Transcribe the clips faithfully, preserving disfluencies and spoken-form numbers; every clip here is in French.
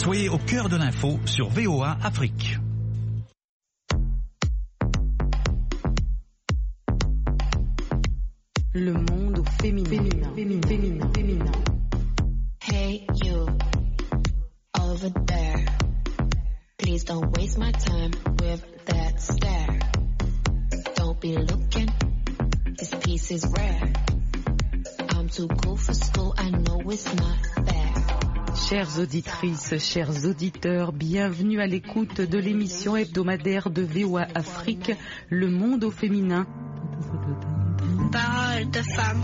Soyez au cœur de l'info sur V O A Afrique. Le monde au féminin. Féminin, féminin, féminin, féminin. Hey you, over there. Please don't waste my time with that stare. Don't be looking, this piece is rare. I'm too cool for school, I know it's not fair. Chères auditrices, chers auditeurs, bienvenue à l'écoute de l'émission hebdomadaire de V O A Afrique, Le monde au féminin. Parole de femme.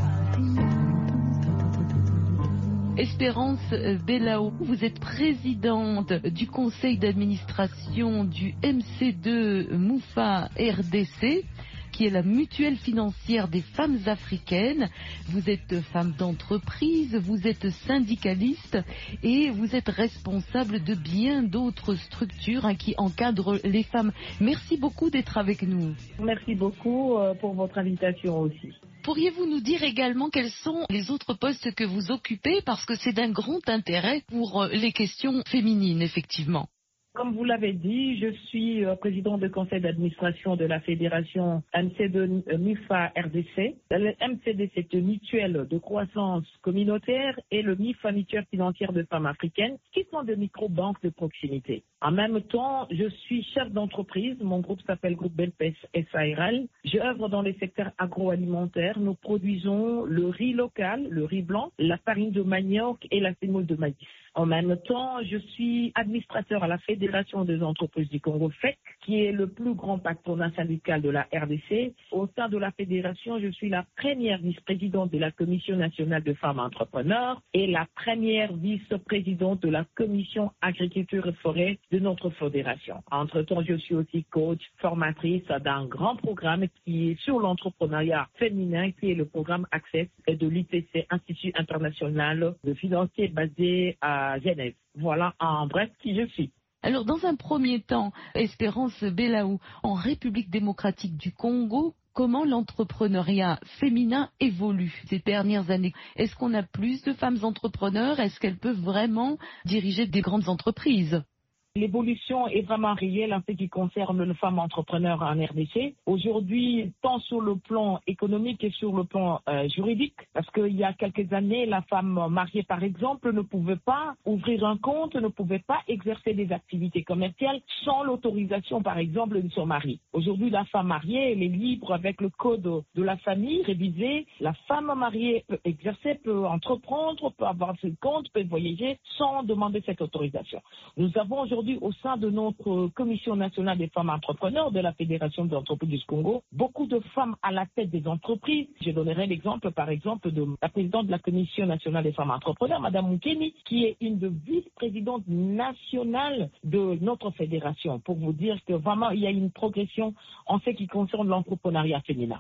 Espérance Belaou, vous êtes présidente du conseil d'administration du M C deux Moufa R D C, qui est la mutuelle financière des femmes africaines. Vous êtes femme d'entreprise, vous êtes syndicaliste et vous êtes responsable de bien d'autres structures hein, qui encadrent les femmes. Merci beaucoup d'être avec nous. Merci beaucoup euh, pour votre invitation aussi. Pourriez-vous nous dire également quels sont les autres postes que vous occupez, parce que c'est d'un grand intérêt pour les questions féminines, effectivement. Comme vous l'avez dit, je suis président du conseil d'administration de la fédération M C deux MIFA R D C. Le M C D, c'est une mutuelle de croissance communautaire, et le MIFA, mutuelle financière de femmes africaines, qui sont des micro-banques de proximité. En même temps, je suis chef d'entreprise. Mon groupe s'appelle Groupe Belpès S A R L. J'œuvre dans les secteurs agroalimentaires. Nous produisons le riz local, le riz blanc, la farine de manioc et la sémoule de maïs. En même temps, je suis administrateur à la Fédération des entreprises du Congo, F E C, qui est le plus grand patronat syndical de la R D C. Au sein de la fédération, je suis la première vice-présidente de la Commission nationale de femmes entrepreneurs et la première vice-présidente de la Commission agriculture et forêt de notre fédération. Entre-temps, je suis aussi coach, formatrice d'un grand programme qui est sur l'entrepreneuriat féminin, qui est le programme Access de l'I T C, Institut international de financiers basé à Genève. Voilà en bref qui je suis. Alors, dans un premier temps, Espérance Belaou, en République démocratique du Congo, comment l'entrepreneuriat féminin évolue ces dernières années? Est-ce qu'on a plus de femmes entrepreneurs? Est-ce qu'elles peuvent vraiment diriger des grandes entreprises? L'évolution est vraiment réelle en ce qui concerne les femmes entrepreneurs en R D C. Aujourd'hui, tant sur le plan économique que sur le plan euh, juridique, parce qu'il y a quelques années, la femme mariée, par exemple, ne pouvait pas ouvrir un compte, ne pouvait pas exercer des activités commerciales sans l'autorisation, par exemple, de son mari. Aujourd'hui, la femme mariée, elle est libre avec le code de la famille révisé. La femme mariée peut exercer, peut entreprendre, peut avoir ses comptes, peut voyager sans demander cette autorisation. Nous avons aujourd'hui au sein de notre commission nationale des femmes entrepreneurs de la Fédération des entreprises du Congo, beaucoup de femmes à la tête des entreprises. Je donnerai l'exemple, par exemple, de la présidente de la commission nationale des femmes entrepreneurs, Madame Moukeni, qui est une de vice-présidente nationale de notre fédération, pour vous dire que vraiment il y a une progression en ce qui concerne l'entrepreneuriat féminin.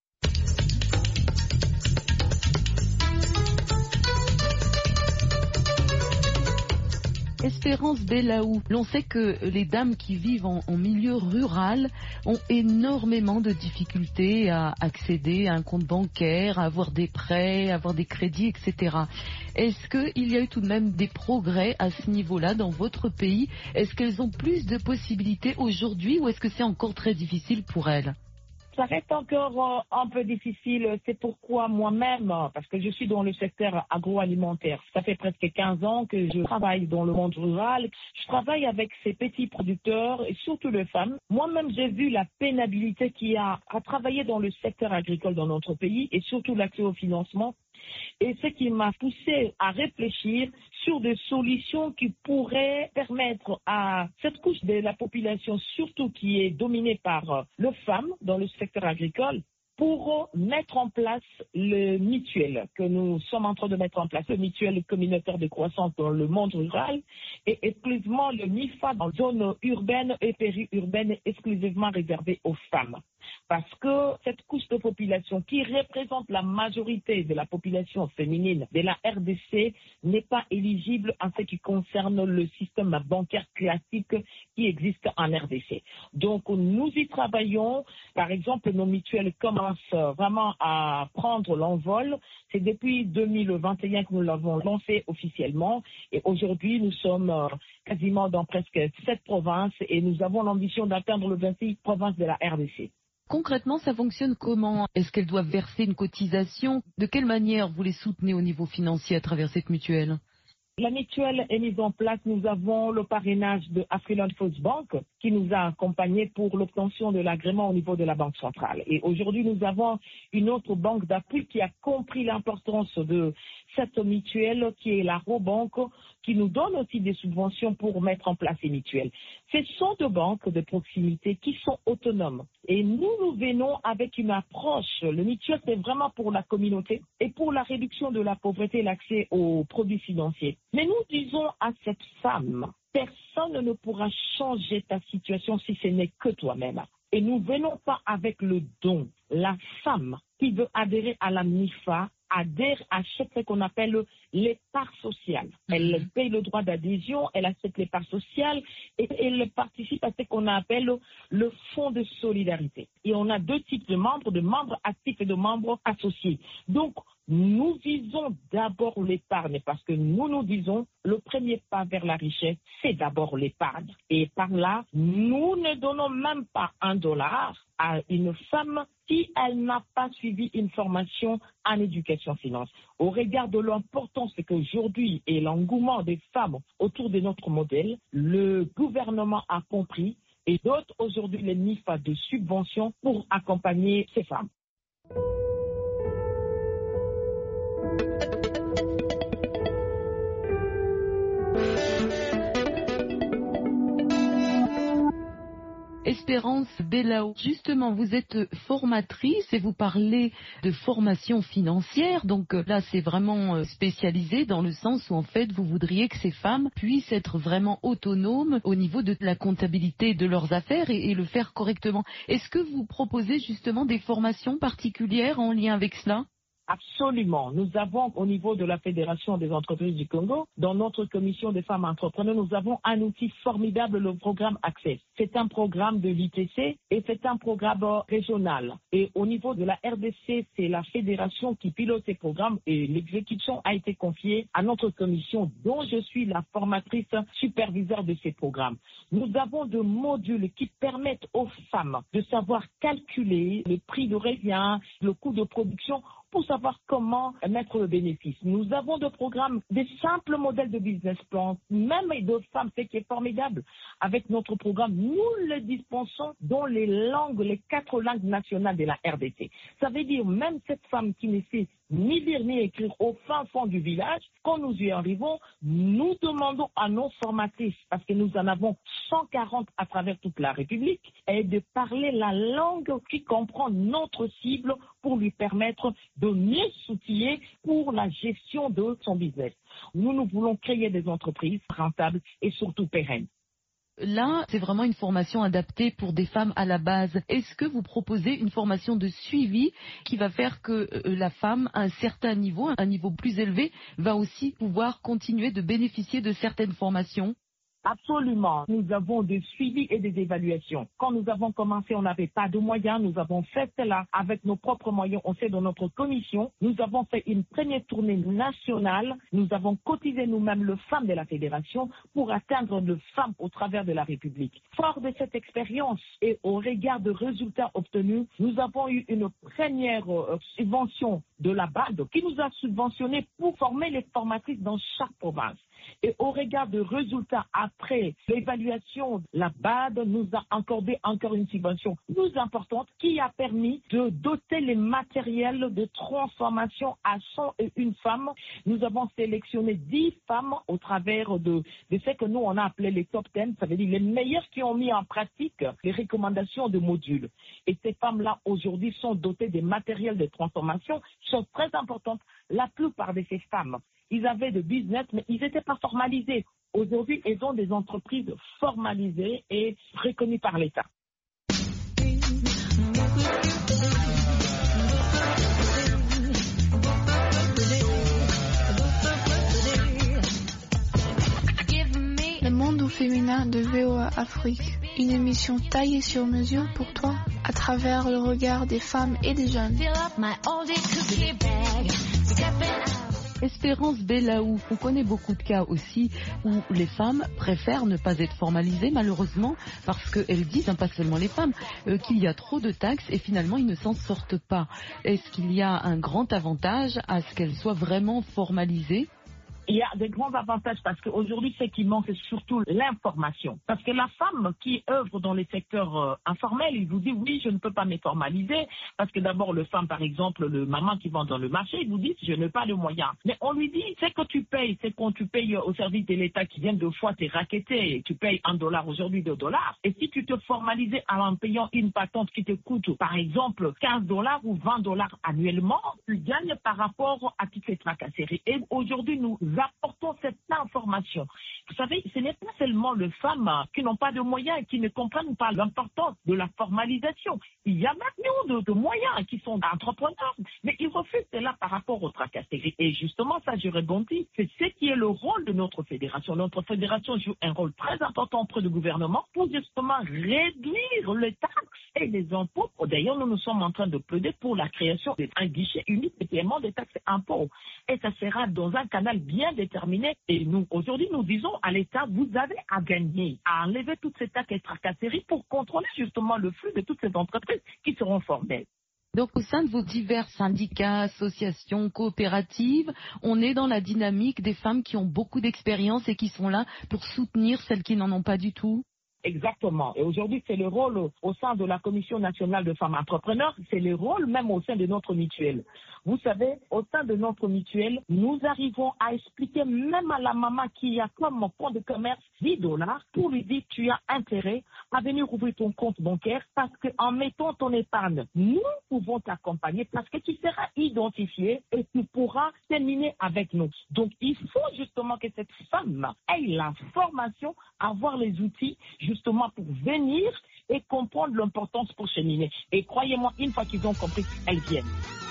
Espérance Belaou, l'on sait que les dames qui vivent en, en milieu rural ont énormément de difficultés à accéder à un compte bancaire, à avoir des prêts, à avoir des crédits, et cetera. Est-ce qu'il y a eu tout de même des progrès à ce niveau-là dans votre pays? Est-ce qu'elles ont plus de possibilités aujourd'hui ou est-ce que c'est encore très difficile pour elles? Ça reste encore un peu difficile, c'est pourquoi moi-même, parce que je suis dans le secteur agroalimentaire, ça fait presque quinze ans que je travaille dans le monde rural, je travaille avec ces petits producteurs et surtout les femmes. Moi-même, j'ai vu la pénibilité qu'il y a à travailler dans le secteur agricole dans notre pays et surtout l'accès au financement. Et ce qui m'a poussé à réfléchir sur des solutions qui pourraient permettre à cette couche de la population, surtout qui est dominée par les femmes dans le secteur agricole, pour mettre en place le mutuel que nous sommes en train de mettre en place, le mutuel communautaire de croissance dans le monde rural et exclusivement le MIFA dans la zone urbaine et périurbaine exclusivement réservé aux femmes. Parce que cette couche de population qui représente la majorité de la population féminine de la R D C n'est pas éligible en ce qui concerne le système bancaire classique qui existe en R D C. Donc nous y travaillons. Par exemple, nos mutuelles commencent vraiment à prendre l'envol. C'est depuis deux mille vingt et un que nous l'avons lancé officiellement et aujourd'hui nous sommes quasiment dans presque sept provinces et nous avons l'ambition d'atteindre le vingt-six provinces de la R D C. Concrètement, ça fonctionne comment? Est-ce qu'elles doivent verser une cotisation? De quelle manière vous les soutenez au niveau financier à travers cette mutuelle? La mutuelle est mise en place. Nous avons le parrainage de Afriland First Bank qui nous a accompagnés pour l'obtention de l'agrément au niveau de la Banque centrale. Et aujourd'hui, nous avons une autre banque d'appui qui a compris l'importance de cette mutuelle, qui est la Robank, qui nous donne aussi des subventions pour mettre en place ces mutuelles. Ce sont deux banques de proximité qui sont autonomes. Et nous, nous venons avec une approche. Le mutuel, c'est vraiment pour la communauté et pour la réduction de la pauvreté et l'accès aux produits financiers. Mais nous disons à cette femme, personne ne pourra changer ta situation si ce n'est que toi-même. Et nous ne venons pas avec le don. La femme qui veut adhérer à la M I F A adhère à ce qu'on appelle les parts sociales. Elle paye le droit d'adhésion, elle accepte les parts sociales et elle participe à ce qu'on appelle le fonds de solidarité. Et on a deux types de membres, de membres actifs et de membres associés. Donc, nous visons d'abord l'épargne parce que nous nous disons le premier pas vers la richesse, c'est d'abord l'épargne. Et par là, nous ne donnons même pas un dollar à une femme si elle n'a pas suivi une formation en éducation finance. Au regard de l'importance qu'aujourd'hui et l'engouement des femmes autour de notre modèle, le gouvernement a compris et dote aujourd'hui les M I F A de subventions pour accompagner ces femmes. Espérance Belao, justement, vous êtes formatrice et vous parlez de formation financière. Donc là, c'est vraiment spécialisé dans le sens où, en fait, vous voudriez que ces femmes puissent être vraiment autonomes au niveau de la comptabilité de leurs affaires et, et le faire correctement. Est-ce que vous proposez justement des formations particulières en lien avec cela ? Absolument. Nous avons au niveau de la Fédération des entreprises du Congo, dans notre commission des femmes entrepreneurs, nous avons un outil formidable, le programme Access. C'est un programme de l'I T C et c'est un programme régional. Et au niveau de la R D C, c'est la fédération qui pilote ces programmes et l'exécution a été confiée à notre commission dont je suis la formatrice superviseure de ces programmes. Nous avons des modules qui permettent aux femmes de savoir calculer le prix de revient, le coût de production, pour savoir comment mettre le bénéfice. Nous avons des programmes, des simples modèles de business plan, même de femmes, ce qui est formidable. Avec notre programme, nous le dispensons dans les langues, les quatre langues nationales de la R D C. Ça veut dire même cette femme qui ne sait ni lire ni écrire au fin fond du village, quand nous y arrivons, nous demandons à nos formatrices, parce que nous en avons cent quarante à travers toute la République, et de parler la langue qui comprend notre cible pour lui permettre de mieux s'outiller pour la gestion de son business. Nous, nous voulons créer des entreprises rentables et surtout pérennes. Là, c'est vraiment une formation adaptée pour des femmes à la base. Est-ce que vous proposez une formation de suivi qui va faire que la femme, à un certain niveau, un niveau plus élevé, va aussi pouvoir continuer de bénéficier de certaines formations ? Absolument. Nous avons des suivis et des évaluations. Quand nous avons commencé, on n'avait pas de moyens. Nous avons fait cela avec nos propres moyens. On sait dans notre commission, nous avons fait une première tournée nationale. Nous avons cotisé nous-mêmes les femmes de la fédération pour atteindre les femmes au travers de la République. Fort de cette expérience et au regard des résultats obtenus, nous avons eu une première euh, subvention de la B A D qui nous a subventionné pour former les formatrices dans chaque province. Et au regard des résultats après l'évaluation, la B A D nous a accordé encore une subvention plus importante qui a permis de doter les matériels de transformation à cent et une femmes. Nous avons sélectionné dix femmes au travers de, de ce que nous on a appelé les top dix, ça veut dire les meilleures qui ont mis en pratique les recommandations de modules. Et ces femmes-là aujourd'hui sont dotées des matériels de transformation, chose très importante. La plupart de ces femmes, ils avaient de business, mais ils n'étaient pas formalisés. Aujourd'hui, ils ont des entreprises formalisées et reconnues par l'État. Le monde au féminin de V O A Afrique, une émission taillée sur mesure pour toi, à travers le regard des femmes et des jeunes. Espérance Belaou, on connaît beaucoup de cas aussi où les femmes préfèrent ne pas être formalisées malheureusement parce qu'elles disent, hein, pas seulement les femmes, euh, qu'il y a trop de taxes et finalement ils ne s'en sortent pas. Est-ce qu'il y a un grand avantage à ce qu'elles soient vraiment formalisées ? Il y a des grands avantages parce qu'aujourd'hui, ce qui manque, c'est surtout l'information. Parce que la femme qui œuvre dans les secteurs euh, informels, il vous dit oui, je ne peux pas me formaliser. Parce que d'abord, le femme, par exemple, le maman qui vend dans le marché, il vous dit je n'ai pas de moyens. Mais on lui dit, c'est que tu payes, c'est quand tu payes au service de l'État qui vient deux fois t'es racketté, tu payes un dollar aujourd'hui, deux dollars. Et si tu te formalisais en payant une patente qui te coûte, par exemple, quinze dollars ou vingt dollars annuellement, tu gagnes par rapport à toutes ces tracasseries. Et aujourd'hui, nous apportons cette information. Vous savez, ce n'est pas seulement les femmes qui n'ont pas de moyens et qui ne comprennent pas l'importance de la formalisation. Il y a maintenant de, de moyens qui sont entrepreneurs, mais ils refusent cela par rapport aux tracasseries. Et justement, ça, je rebondis, c'est ce qui est le rôle de notre fédération. Notre fédération joue un rôle très important auprès du gouvernement pour justement réduire les taxes et les impôts. D'ailleurs, nous nous sommes en train de plaider pour la création d'un guichet unique de paiement des taxes et impôts. Et ça sera dans un canal bien déterminé. Et nous, aujourd'hui, nous disons à l'État, vous avez à gagner, à enlever toutes ces taxes et tracasseries pour contrôler justement le flux de toutes ces entreprises qui seront formelles. Donc au sein de vos divers syndicats, associations, coopératives, on est dans la dynamique des femmes qui ont beaucoup d'expérience et qui sont là pour soutenir celles qui n'en ont pas du tout? Exactement. Et aujourd'hui, c'est le rôle au sein de la Commission nationale de femmes entrepreneurs, c'est le rôle même au sein de notre mutuelle. Vous savez, au sein de notre mutuelle, nous arrivons à expliquer même à la maman qui a comme compte de commerce dix dollars pour lui dire tu as intérêt à venir ouvrir ton compte bancaire parce qu'en mettant ton épargne, nous pouvons t'accompagner parce que tu seras identifié et tu pourras terminer avec nous. Donc, il faut justement que cette femme ait la formation, avoir les outils justement pour venir et comprendre l'importance pour cheminer. Et croyez-moi, une fois qu'ils ont compris, elles viennent.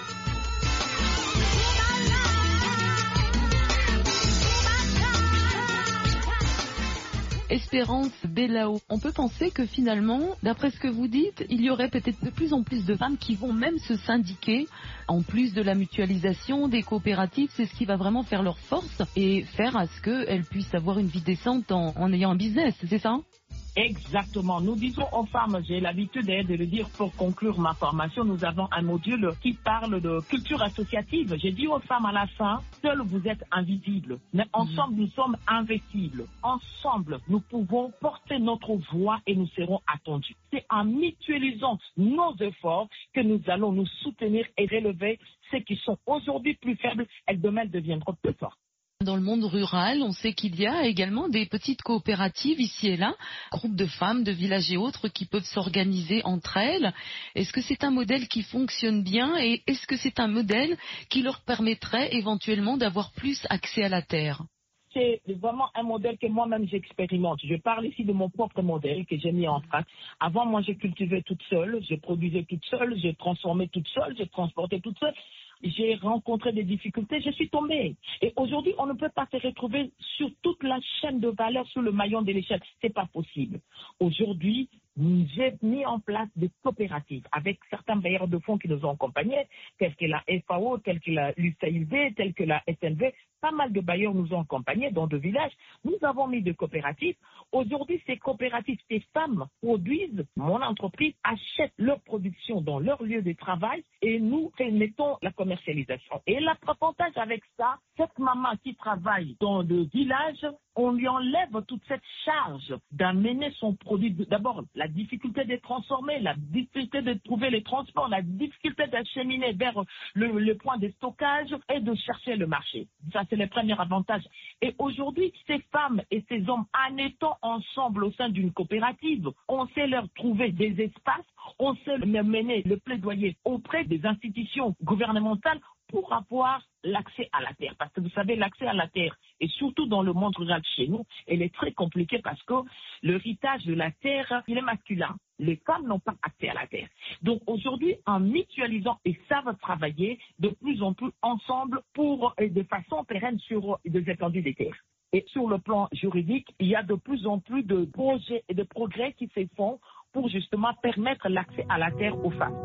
Espérance Belaou, on peut penser que finalement, d'après ce que vous dites, il y aurait peut-être de plus en plus de femmes qui vont même se syndiquer, en plus de la mutualisation des coopératives, c'est ce qui va vraiment faire leur force et faire à ce qu'elles puissent avoir une vie décente en, en ayant un business, c'est ça ? Exactement. Nous disons aux femmes, j'ai l'habitude de le dire pour conclure ma formation, nous avons un module qui parle de culture associative. J'ai dit aux femmes à la fin, seules vous êtes invisibles, mais ensemble nous sommes invincibles. Ensemble, nous pouvons porter notre voix et nous serons attendus. C'est en mutualisant nos efforts que nous allons nous soutenir et relever ceux qui sont aujourd'hui plus faibles et demain deviendront plus forts. Dans le monde rural, on sait qu'il y a également des petites coopératives ici et là, groupes de femmes, de villages et autres qui peuvent s'organiser entre elles. Est-ce que c'est un modèle qui fonctionne bien et est-ce que c'est un modèle qui leur permettrait éventuellement d'avoir plus accès à la terre ? C'est vraiment un modèle que moi-même j'expérimente. Je parle ici de mon propre modèle que j'ai mis en place. Avant, moi, j'ai cultivé toute seule, j'ai produisais toute seule, j'ai transformé toute seule, j'ai transporté toute seule. J'ai rencontré des difficultés, je suis tombée. Et aujourd'hui, on ne peut pas se retrouver sur toute la chaîne de valeur, sur le maillon de l'échelle. C'est pas possible. Aujourd'hui, j'ai mis en place des coopératives avec certains bailleurs de fonds qui nous ont accompagnés, tels que la F A O, tels que la l'U C I V, tels que la S N V. Pas mal de bailleurs nous ont accompagnés dans deux villages. Nous avons mis des coopératives. Aujourd'hui, ces coopératives, ces femmes produisent, mon entreprise achète leur production dans leur lieu de travail et nous mettons la commercialisation. Et l'avantage avec ça, cette maman qui travaille dans le village, on lui enlève toute cette charge d'amener son produit. D'abord, la difficulté de transformer, la difficulté de trouver les transports, la difficulté d'acheminer vers le, le point de stockage et de chercher le marché. Ça, c'est le premier avantage. Et aujourd'hui, ces femmes et ces hommes, en étant ensemble au sein d'une coopérative, on sait leur trouver des espaces, on sait leur mener le plaidoyer auprès des institutions gouvernementales pour avoir l'accès à la terre. Parce que vous savez, l'accès à la terre, et surtout dans le monde rural chez nous, elle est très compliquée parce que l'héritage de la terre, il est masculin. Les femmes n'ont pas accès à la terre. Donc aujourd'hui, en mutualisant, et ça va travailler de plus en plus ensemble pour, de façon pérenne sur des étendues des terres. Et sur le plan juridique, il y a de plus en plus de projets et de progrès qui se font pour justement permettre l'accès à la terre aux femmes.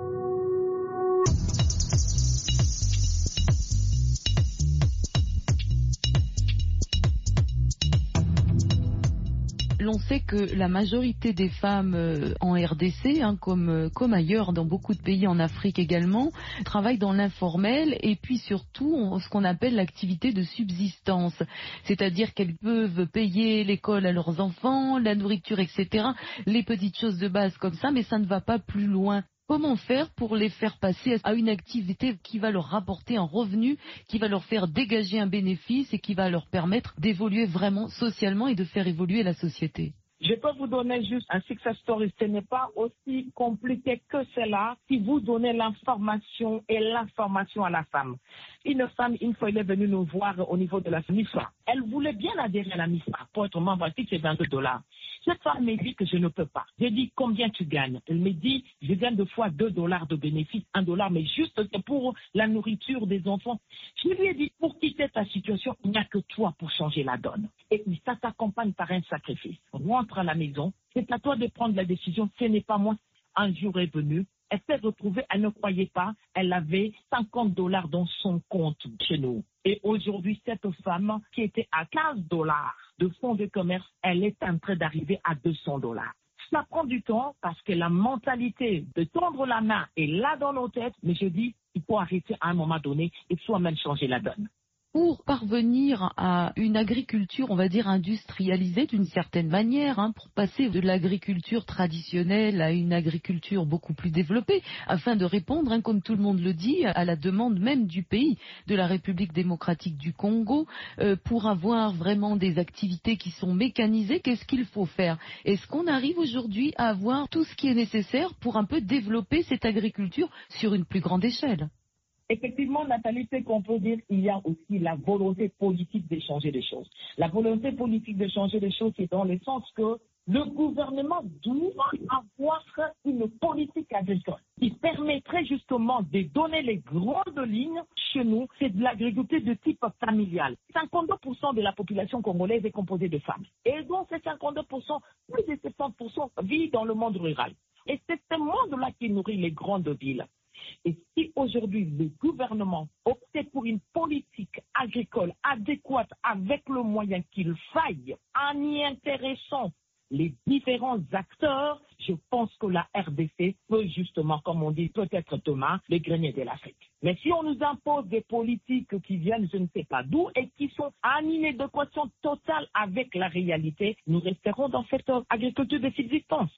L'on sait que la majorité des femmes euh, en R D C, hein, comme, euh, comme ailleurs dans beaucoup de pays en Afrique également, travaillent dans l'informel et puis surtout on, ce qu'on appelle l'activité de subsistance. C'est-à-dire qu'elles peuvent payer l'école à leurs enfants, la nourriture, et cetera, les petites choses de base comme ça, mais ça ne va pas plus loin. Comment faire pour les faire passer à une activité qui va leur rapporter un revenu, qui va leur faire dégager un bénéfice et qui va leur permettre d'évoluer vraiment socialement et de faire évoluer la société? Je peux vous donner juste un success story. Ce n'est pas aussi compliqué que cela si vous donnez l'information et l'information à la femme. Une femme, une fois, elle est venue nous voir au niveau de la MIFA. Elle voulait bien adhérer à la MIFA pour être membre actif, c'est vingt-deux dollars. Cette femme m'a dit que je ne peux pas. J'ai dit combien tu gagnes? Elle me dit je gagne deux fois deux dollars de bénéfice, un dollar, mais juste pour la nourriture des enfants. Je lui ai dit pour quitter ta situation, il n'y a que toi pour changer la donne. Et ça s'accompagne par un sacrifice. Rentre à la maison, c'est à toi de prendre la décision, ce n'est pas moi. Un jour est venu, elle s'est retrouvée, elle ne croyait pas, elle avait cinquante dollars dans son compte chez nous. Et aujourd'hui, cette femme qui était à quinze dollars de fonds de commerce, elle est en train d'arriver à deux cents dollars. Ça prend du temps parce que la mentalité de tendre la main est là dans nos têtes, mais je dis, il faut arrêter à un moment donné et soi-même changer la donne. Pour parvenir à une agriculture, on va dire, industrialisée d'une certaine manière, hein, pour passer de l'agriculture traditionnelle à une agriculture beaucoup plus développée, afin de répondre, hein, comme tout le monde le dit, à la demande même du pays, de la République démocratique du Congo, euh, pour avoir vraiment des activités qui sont mécanisées, qu'est-ce qu'il faut faire? Est-ce qu'on arrive aujourd'hui à avoir tout ce qui est nécessaire pour un peu développer cette agriculture sur une plus grande échelle? Effectivement, Nathalie, c'est qu'on peut dire qu'il y a aussi la volonté politique de changer les choses. La volonté politique de changer les choses, c'est dans le sens que le gouvernement doit avoir une politique agricole qui permettrait justement de donner les grandes lignes chez nous. C'est de l'agriculture de type familial. cinquante-deux pour cent de la population congolaise est composée de femmes. Et donc, ces cinquante-deux pour cent, plus de soixante pour cent vivent dans le monde rural. Et c'est ce monde-là qui nourrit les grandes villes. Et si aujourd'hui le gouvernement optait pour une politique agricole adéquate avec le moyen qu'il faille, en y intéressant les différents acteurs, je pense que la R D C peut justement, comme on dit, peut-être demain, le grenier de l'Afrique. Mais si on nous impose des politiques qui viennent je ne sais pas d'où et qui sont en inadéquation totale avec la réalité, nous resterons dans cette agriculture de subsistance.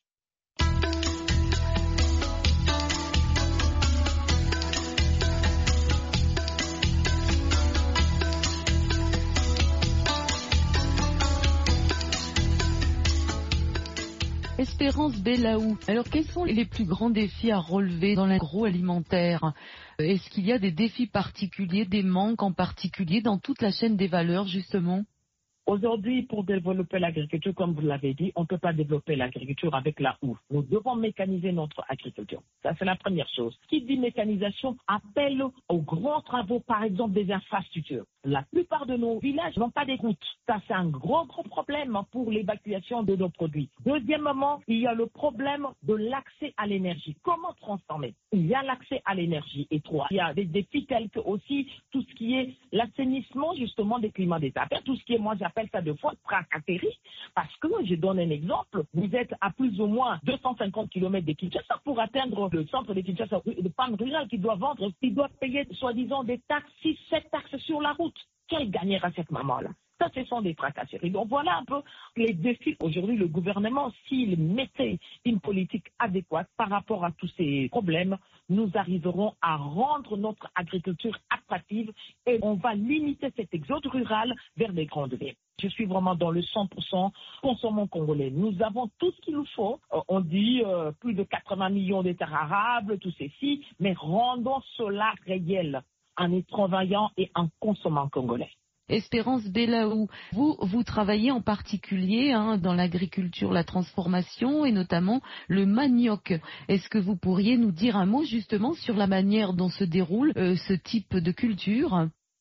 Espérance Belaou, alors quels sont les plus grands défis à relever dans l'agroalimentaire? Est-ce qu'il y a des défis particuliers, des manques en particulier dans toute la chaîne des valeurs justement? Aujourd'hui, pour développer l'agriculture, comme vous l'avez dit, on ne peut pas développer l'agriculture avec la houe. Nous devons mécaniser notre agriculture. Ça, c'est la première chose. Qui dit mécanisation appelle aux grands travaux, par exemple des infrastructures. La plupart de nos villages n'ont pas des routes. Ça, c'est un gros, gros problème pour l'évacuation de nos produits. Deuxièmement, il y a le problème de l'accès à l'énergie. Comment transformer? Il y a l'accès à l'énergie étroit. Il y a des défis tels que aussi tout ce qui est l'assainissement, justement, des climats des affaires. Tout ce qui est, moi, j'appelle ça de fois tracasserie. Parce que, je donne un exemple, vous êtes à plus ou moins deux cent cinquante kilomètres de Kinshasa pour atteindre le centre de Kinshasa, de femmes rurales qui doivent vendre, qui doivent payer, soi-disant, des taxes, six, sept taxes sur la route. Quelle gagnera cette maman-là? Ça, ce sont des tracasseries. Donc voilà un peu les défis. Aujourd'hui, le gouvernement, s'il mettait une politique adéquate par rapport à tous ces problèmes, nous arriverons à rendre notre agriculture attractive et on va limiter cet exode rural vers les grandes villes. Je suis vraiment dans le cent pour cent consommons congolais. Nous avons tout ce qu'il nous faut. Euh, on dit euh, plus de quatre-vingts millions de terres arables, tout ceci, mais rendons cela réel en y travaillant et en consommant congolais. Espérance Belaou, vous, vous travaillez en particulier hein, dans l'agriculture, la transformation et notamment le manioc. Est-ce que vous pourriez nous dire un mot justement sur la manière dont se déroule euh, ce type de culture?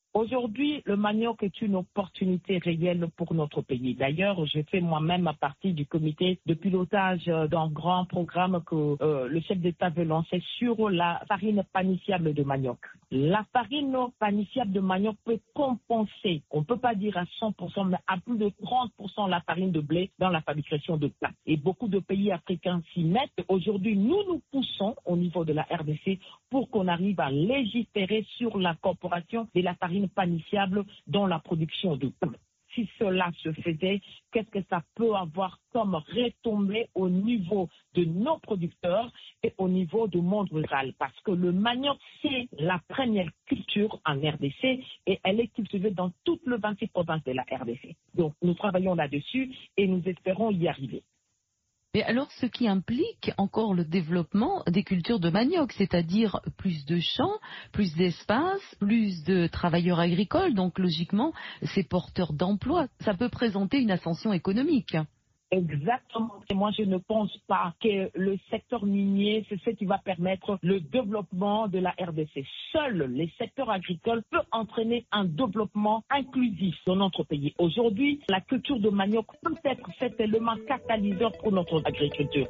Aujourd'hui, le manioc est une opportunité réelle pour notre pays. D'ailleurs, je fais moi-même partie du comité de pilotage d'un grand programme que euh, le chef d'État veut lancer sur la farine panifiable de manioc. La farine panifiable de manioc peut compenser, on ne peut pas dire à cent pour cent, mais à plus de trente pour cent la farine de blé dans la fabrication de plats. Et beaucoup de pays africains s'y mettent. Aujourd'hui, nous nous poussons au niveau de la R D C pour qu'on arrive à légiférer sur l'incorporation de la farine panifiable dans la production de pain. Si cela se faisait, qu'est-ce que ça peut avoir comme retombée au niveau de nos producteurs et au niveau du monde rural? Parce que le manioc, c'est la première culture en R D C et elle est cultivée dans toutes les vingt-six provinces de la R D C. Donc nous travaillons là-dessus et nous espérons y arriver. Mais alors, ce qui implique encore le développement des cultures de manioc, c'est-à-dire plus de champs, plus d'espace, plus de travailleurs agricoles, donc logiquement, c'est porteur d'emplois. Ça peut présenter une ascension économique. Exactement. Et moi, je ne pense pas que le secteur minier, c'est ce qui va permettre le développement de la R D C. Seul les secteurs agricoles peuvent entraîner un développement inclusif dans notre pays. Aujourd'hui, la culture de manioc peut être cet élément catalyseur pour notre agriculture.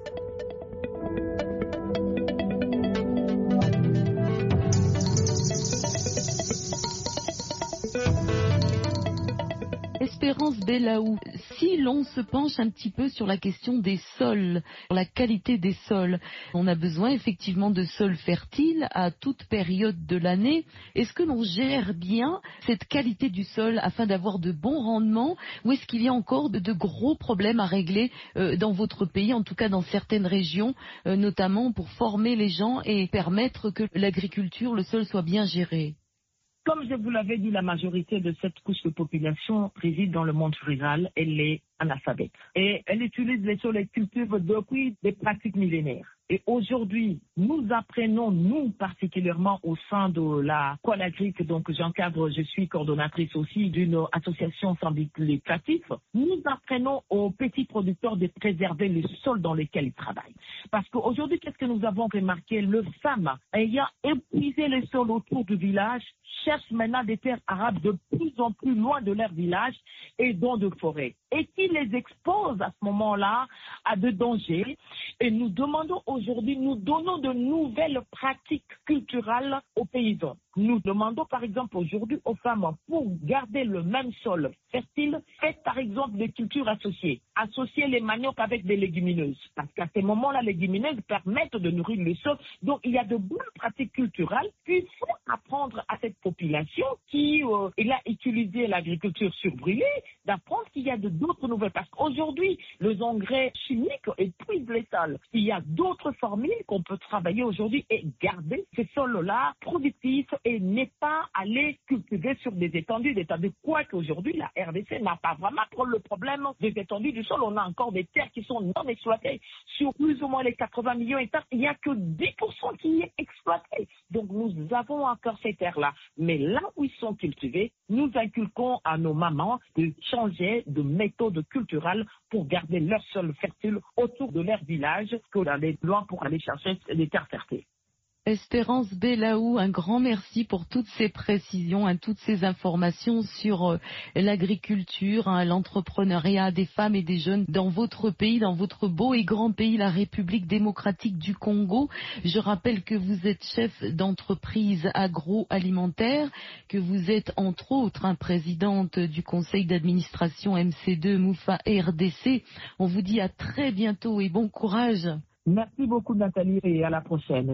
Espérance Belaou, si l'on se penche un petit peu sur la question des sols, sur la qualité des sols, on a besoin effectivement de sols fertiles à toute période de l'année. Est-ce que l'on gère bien cette qualité du sol afin d'avoir de bons rendements ou est-ce qu'il y a encore de, de gros problèmes à régler euh, dans votre pays, en tout cas dans certaines régions, euh, notamment pour former les gens et permettre que l'agriculture, le sol soit bien géré? Comme je vous l'avais dit, la majorité de cette couche de population réside dans le monde rural. Elle est analphabète. Et elle utilise les sols et cultive depuis des pratiques millénaires. Et aujourd'hui, nous apprenons, nous particulièrement au sein de la Coalagric, donc j'encadre, je suis coordonnatrice aussi d'une association sans but lucratif, nous apprenons aux petits producteurs de préserver les sols dans lesquels ils travaillent. Parce qu'aujourd'hui, qu'est-ce que nous avons remarqué? Les femmes ayant épuisé les sols autour du village cherchent maintenant des terres arabes de plus en plus loin de leur village et dans de forêts. Et qui les expose à ce moment-là à de dangers. Et nous demandons aujourd'hui, nous donnons de nouvelles pratiques culturelles aux paysans. Nous demandons par exemple aujourd'hui aux femmes, pour garder le même sol fertile, faites par exemple des cultures associées. Associer les maniocs avec des légumineuses. Parce qu'à ces moments-là, les légumineuses permettent de nourrir le sol. Donc il y a de bonnes pratiques culturelles qu'il faut apprendre à cette population qui euh, il a utilisé l'agriculture surbrûlée, d'apprendre qu'il y a de d'autres nouvelles. Parce qu'aujourd'hui, les engrais chimiques épuisent les sols. Il y a d'autres formules qu'on peut travailler aujourd'hui et garder ces sols-là productifs et n'est pas aller cultiver sur des étendues d'étendues. Quoi qu'aujourd'hui, la R D C n'a pas vraiment pour le problème des étendues du sol. On a encore des terres qui sont non exploitées. Sur plus ou moins les quatre-vingts millions d'hectares, il n'y a que dix pour cent qui est exploité. Donc nous avons encore ces terres-là. Mais là où ils sont cultivés, nous inculquons à nos mamans de changer de méthode culturelle pour garder leur sol fertile autour de leur village que d'aller loin pour aller chercher des terres fertiles. Espérance Belaou, un grand merci pour toutes ces précisions, hein, toutes ces informations sur euh, l'agriculture, hein, l'entrepreneuriat des femmes et des jeunes dans votre pays, dans votre beau et grand pays, la République démocratique du Congo. Je rappelle que vous êtes chef d'entreprise agroalimentaire, que vous êtes entre autres hein, présidente du conseil d'administration M C deux Moufa R D C. On vous dit à très bientôt et bon courage. Merci beaucoup Nathalie et à la prochaine.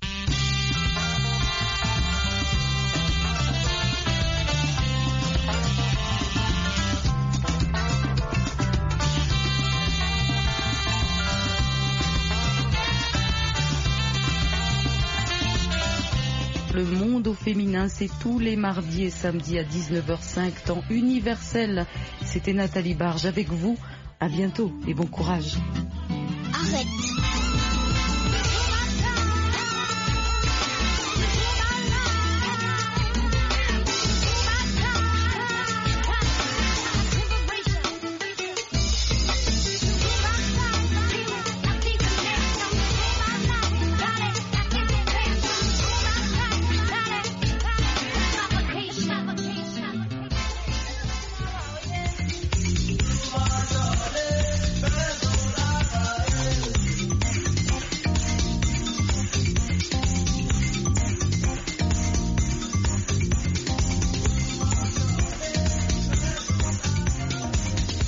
Le monde au féminin, c'est tous les mardis et samedis à dix-neuf heures cinq, temps universel. C'était Nathalie Barge avec vous. À bientôt et bon courage. Arrête.